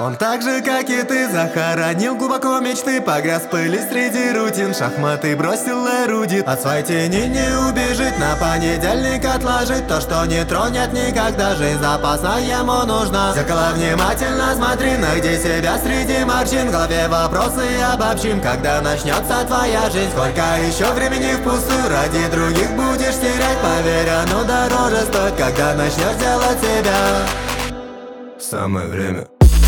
Он так же, как и ты, захоронил глубоко мечты, погряз в пыли среди рутин, шахматы бросил орудит. От своей тени не убежит, на понедельник отложить то, что не тронет никогда. Жизнь запасная ему нужна. В зеркало внимательно смотри, найди себя среди морщин. В голове вопросы обобщим, когда начнется твоя жизнь. Сколько еще времени впустую ради других будешь терять? Поверь, оно дороже стоит, когда начнешь делать себя. Самое время.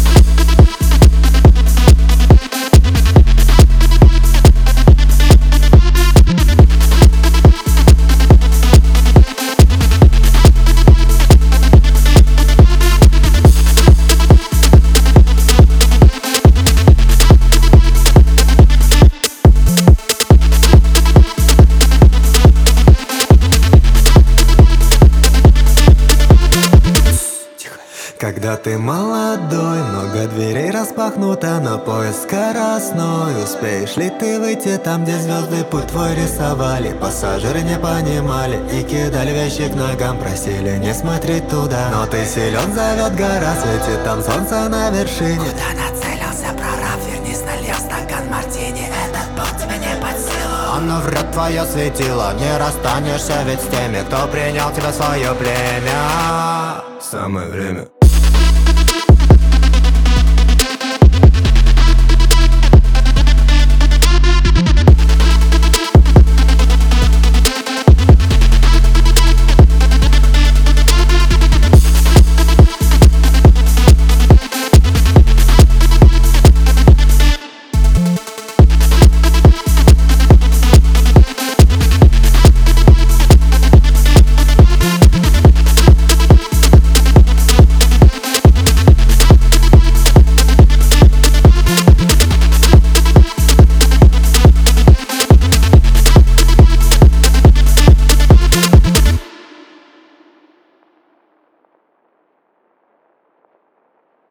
Когда ты молодой, много дверей распахнуто, но поезд скоростной. Успеешь ли ты выйти там, где звезды путь твой рисовали? Пассажиры не понимали и кидали вещи к ногам, просили не смотреть туда. Но ты силен, зовет гора, светит там солнце на вершине. Куда нацелился прораб, вернись, нальешь стакан мартини. Этот путь тебе не под силу. Он врет твое светило, не расстанешься ведь с теми, кто принял тебя в свое племя. Самое время.